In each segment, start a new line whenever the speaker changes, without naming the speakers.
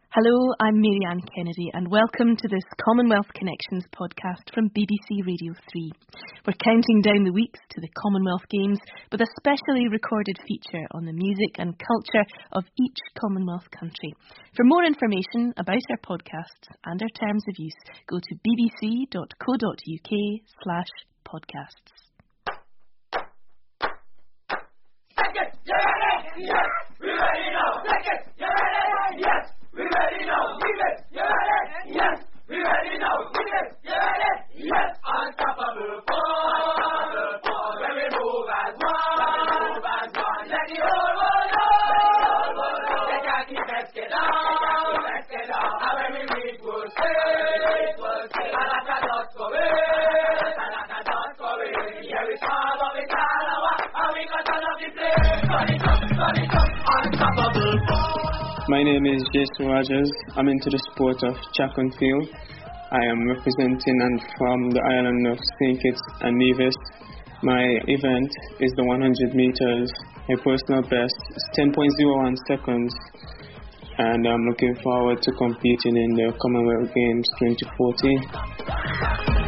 Hello, I'm Marianne Kennedy and welcome to this Commonwealth Connections podcast from BBC Radio 3. We're counting down the weeks to the Commonwealth Games with a specially recorded feature on the music and culture of each Commonwealth country. For more information about our podcasts and our terms of use, go to bbc.co.uk/podcasts.
Yes, we're ready now. You ready? Yes. We ready now, give it, you ready? Yes, we ready now, give it, you ready? Yes, unstoppable force, when we move as one, let the whole world know, they can't keep us get down, and when we reach we'll say, and like a dot go in, here we come, but we can't know, and we got turn up the place, turn it up, unstoppable force.
My name is Jason Rogers. I'm into the sport of track and field. I am representing and from the island of St. Kitts and Nevis. My event is the 100 meters. My personal best is 10.01 seconds. And I'm looking forward to competing in the Commonwealth Games 2014.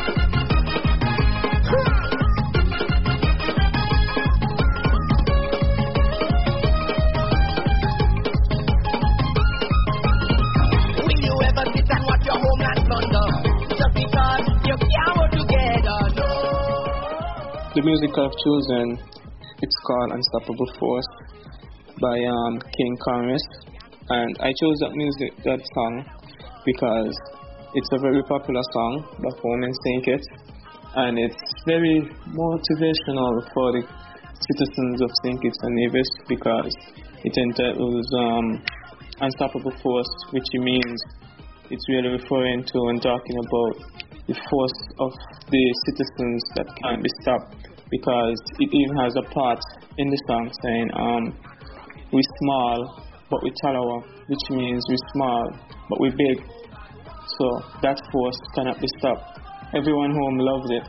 The music I've chosen, it's called Unstoppable Force by King Conris, and I chose that song because it's a very popular song back home in St. Kitts, and it's very motivational for the citizens of St. Kitts and Nevis because it entitles Unstoppable Force, which means it's really referring to and talking about the force of the citizens that can't be stopped, because it even has a part in the song saying we small but we tolerable, which means we small but we big, so that force cannot be stopped. Everyone home loves it.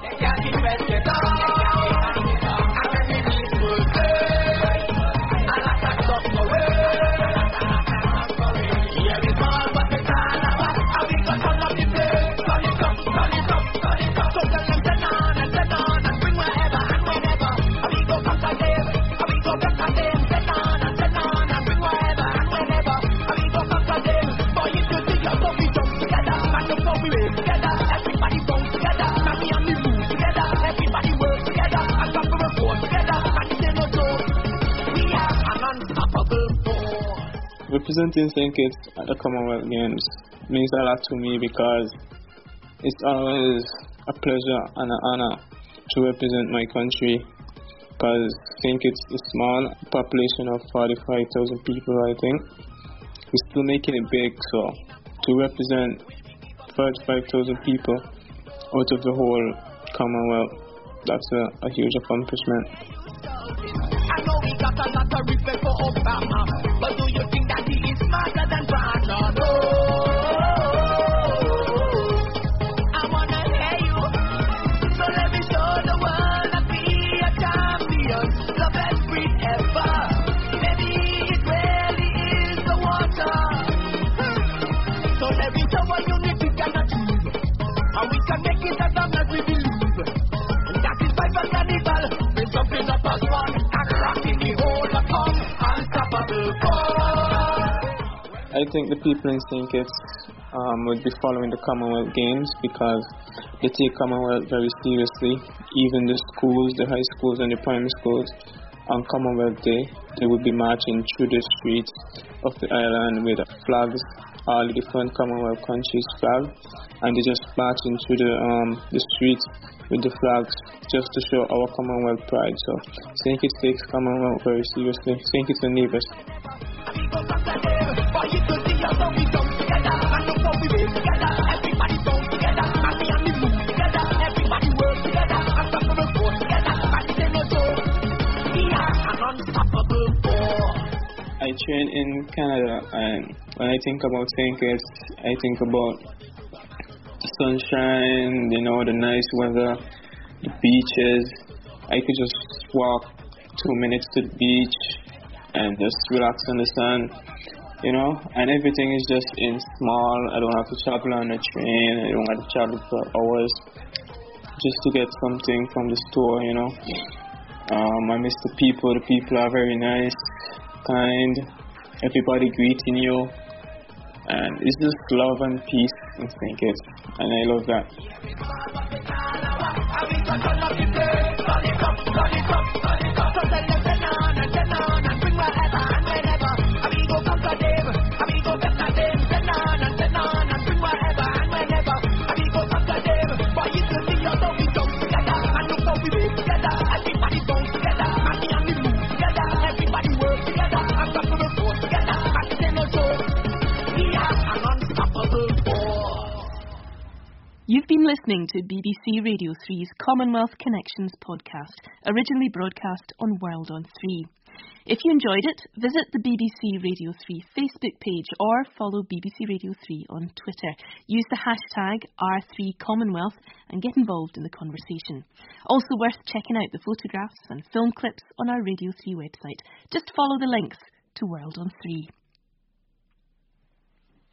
Representing St. Kitts at the Commonwealth Games means a lot to me because it's always a pleasure and an honor to represent my country, because St. Kitts is small, population of 45,000 people, I think. We're still making it big, so to represent 45,000 people out of the whole Commonwealth, that's a huge accomplishment.
I know we got a lot of respect for Obama, but do you think that he is smarter than Barack? No. I wanna hear you, so let me show the world that we are champions, the best breed ever. Maybe it really is the water. So let me show what unity can achieve, and we can make it as long as we believe. And that is why for carnival, we're jumping up as one.
I think the people in St. Kitts would be following the Commonwealth Games because they take Commonwealth very seriously. Even the schools, the high schools and the primary schools, on Commonwealth Day, they would be marching through the streets of the island with flags, all the different Commonwealth countries' flags, and they just marching through the streets with the flags just to show our Commonwealth pride. So St. Kitts takes Commonwealth very seriously. St. Kitts and Nevis. I train in Canada, and when I think about St. Kitts, I think about the sunshine, the nice weather, the beaches. I could just walk 2 minutes to the beach and just relax in the sun. and everything is just in small. I don't have to travel on a train. I don't have to travel for hours just to get something from the store, I miss the people. The people are very nice, kind, everybody greeting you, and it's just love and peace in St. Kitts, and I love that.
You've been listening to BBC Radio 3's Commonwealth Connections podcast, originally broadcast on World on 3. If you enjoyed it, visit the BBC Radio 3 Facebook page or follow BBC Radio 3 on Twitter. Use the hashtag R3Commonwealth and get involved in the conversation. Also worth checking out the photographs and film clips on our Radio 3 website. Just follow the links to World on 3.